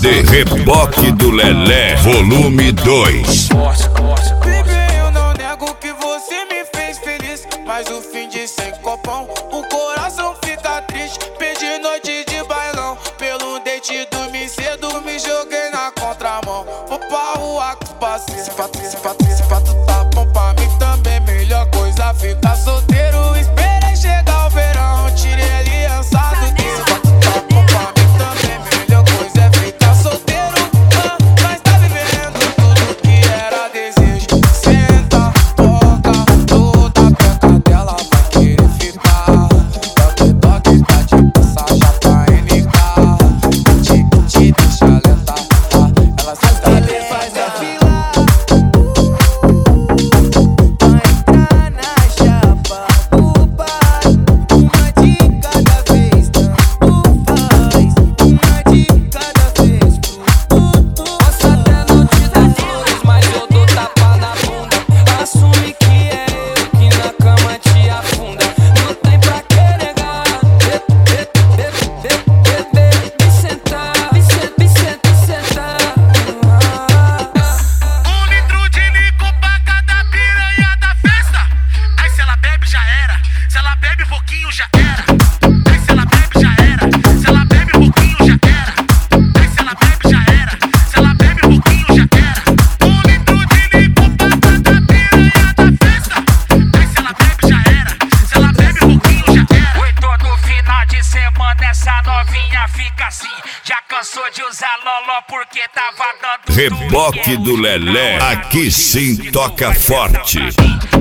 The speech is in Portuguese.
CD Reboque do Lelé, volume 2. Bebê, eu não nego que você me fez feliz, mas o fim de sem copão, o coração fica triste. Perdi noite de bailão, pelo date dormi cedo, me joguei na contramão. Vou pra rua com passeio, se fato tá bom pra mim também. Melhor coisa ficar solteiro, esperei chegar o verão, tirei a aliança do dedo. Se fato tá bom pra mim também, melhor coisa é ficar solteiro. Mas tá vivendo tudo que era desejo. Senta, toca, toda a peca dela vai querer ficar. Toque, tá de passagem pra NK. Te deixa lenta, ela sabe faz a fila. Essa novinha fica assim, já cansou de usar loló porque tava dando. Reboque do Lelé, aqui sim toca forte.